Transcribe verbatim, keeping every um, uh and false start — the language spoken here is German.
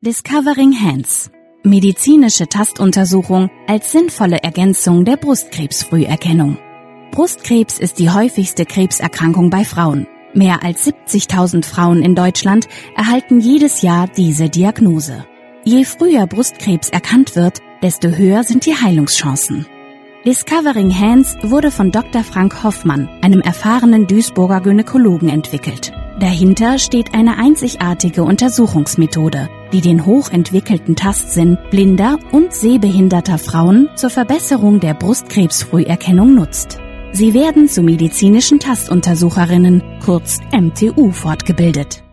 Discovering Hands. Medizinische Tastuntersuchung als sinnvolle Ergänzung der Brustkrebsfrüherkennung. Brustkrebs ist die häufigste Krebserkrankung bei Frauen. Mehr als siebzigtausend Frauen in Deutschland erhalten jedes Jahr diese Diagnose. Je früher Brustkrebs erkannt wird, desto höher sind die Heilungschancen. Discovering Hands wurde von Doktor Frank Hoffmann, einem erfahrenen Duisburger Gynäkologen, entwickelt. Dahinter steht eine einzigartige Untersuchungsmethode, die den hochentwickelten Tastsinn blinder und sehbehinderter Frauen zur Verbesserung der Brustkrebsfrüherkennung nutzt. Sie werden zu medizinischen Tastuntersucherinnen, kurz M T U, fortgebildet.